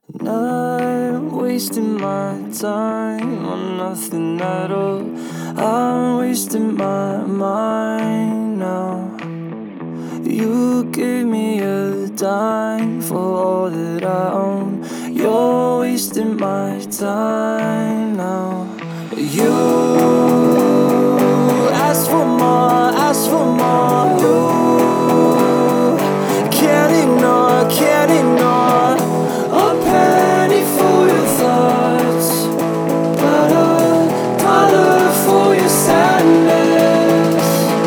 Not wasting my time on nothing at all. I'm wasting my mind now. You gave me a dime for all that I own. You're wasting my time now. You ask for more, ask for more. You can't ignore a penny for your thoughts, but a dollar for your sadness.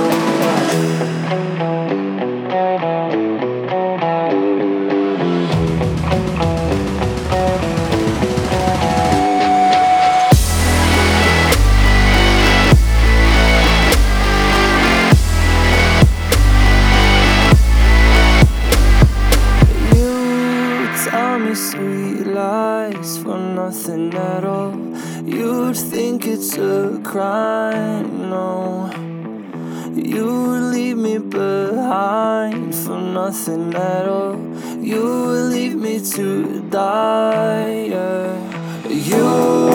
Tell me sweet lies for nothing at all. You'd think it's a crime, no. You would leave me behind for nothing at all. You would leave me to die, yeah. You